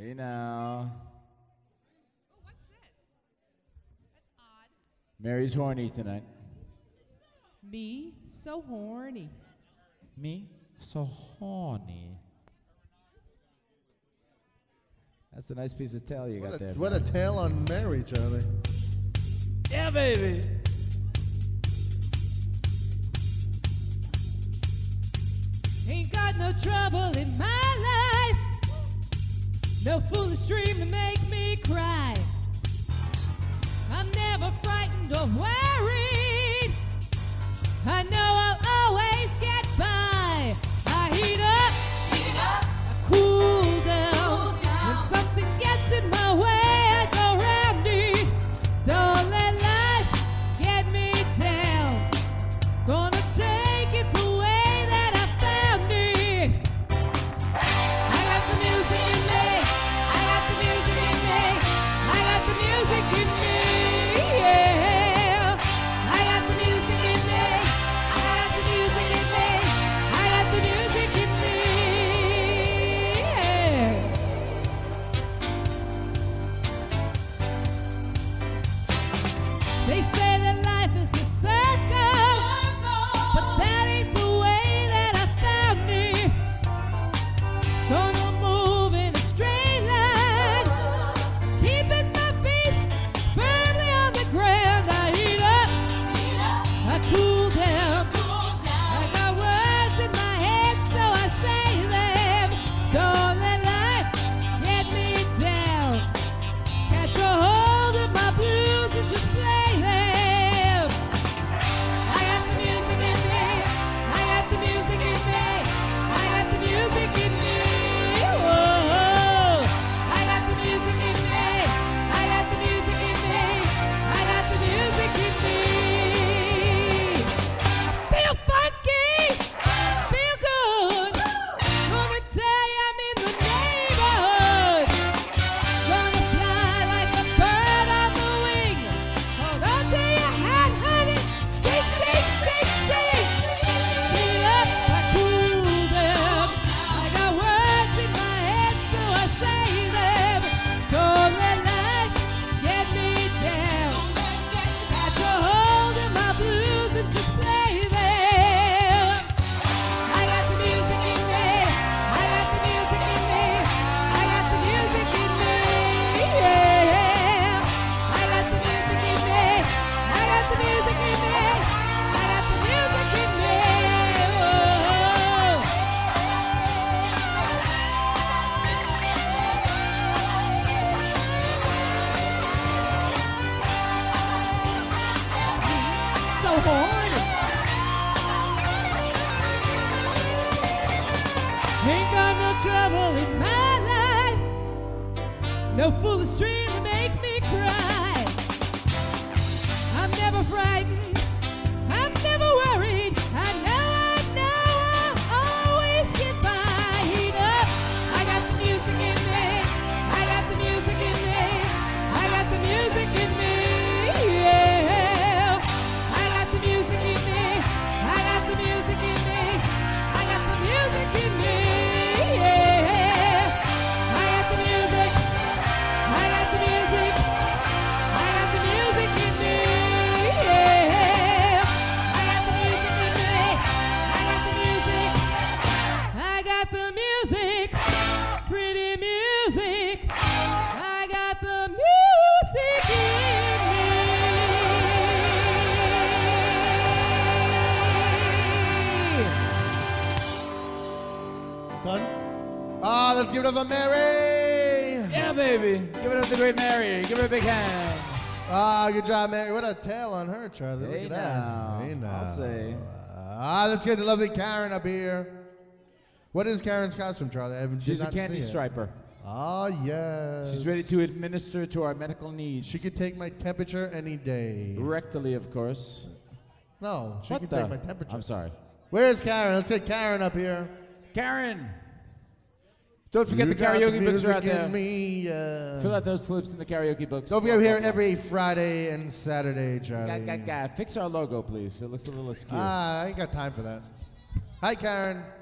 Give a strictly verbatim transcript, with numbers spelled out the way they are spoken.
Hey now. Oh, what's this? That's odd. Mary's horny tonight. Me, so horny. Me? So horny. That's a nice piece of tail you What got a, there. what a tail on Mary, Charlie. Yeah, baby. Ain't got no trouble in my life. No foolish dream to make me cry. I'm never frightened or worried. I know I'll always get by. I heat up, heat up. I cool down. Cool down. When something gets in my way, I go round it. Don't let life get me down. Gonna take it the way that I found it. I got the music in me. I got the music in me. I got the music in me. Yeah. I got the music in me. I got the music in me. I got the music in me. Yeah. They say that life is a circle, but that ain't the way that I found it. Gonna move in a straight line, keeping my feet firmly on the ground. I heat up, I cool down. I got words in my head, so I say them. Don't let life get me down. Catch a hold of my blues and just play them. I got the music in me. I got the music in me. I got the music in me. Whoa. I got the music in me. I got the music in me. I got the music in me. Feel funky. Feel good. Gonna tell you I'm in the neighborhood. Gonna fly like a bird on the wing. Hold on to your hat, honey. Sing, sing, sing, sing. Heat up, I cool down. I got words in my head, so I say them. Don't let life get me down. Catch a hold of my blues and just play them. I got the music in me. I got the music in me. I got the music in me. Yeah. I got the music in me. I got the music in me. I got the music in me. Whoa. So horny. Ain't got no trouble in my life. No foolish dream to make me cry. I'm never frightened. I'm never worried. I know, I know I'll always get by. Heat up. I got the music in me. I got the music in me. I got the music in me. Yeah. I got the music in me. I got the music in me. I got the music in me. Yeah. I got the music. I got the music. I got the music in me. Yeah. I got the music in me. I got the music. I got the music. Pretty music. I got the music in me. Done? Ah, let's give it up for Mary. Yeah, baby. Give it up to great Mary. Give her a big hand. Ah, good job, Mary. What a tail on her, Charlie. Hey Look at that. now. Hey now. I'll say. Ah, let's get the lovely Karen up here. What is Karen's costume, Charlie? I haven't did She's a not candy see it. striper. Ah, yes. She's ready to administer to our medical needs. She could take my temperature any day. Rectally, of course. No, she What could the? take my temperature. I'm sorry. Where's Karen? Let's get Karen up here. Karen! Don't forget You the got karaoke books are out music there. in me, uh, Fill out those slips in the karaoke books. Don't forget we're here every Friday and Saturday, Charlie. Ga, ga, ga. Fix our logo, please. It looks a little askew. Ah, I ain't got time for that. Hi, Karen.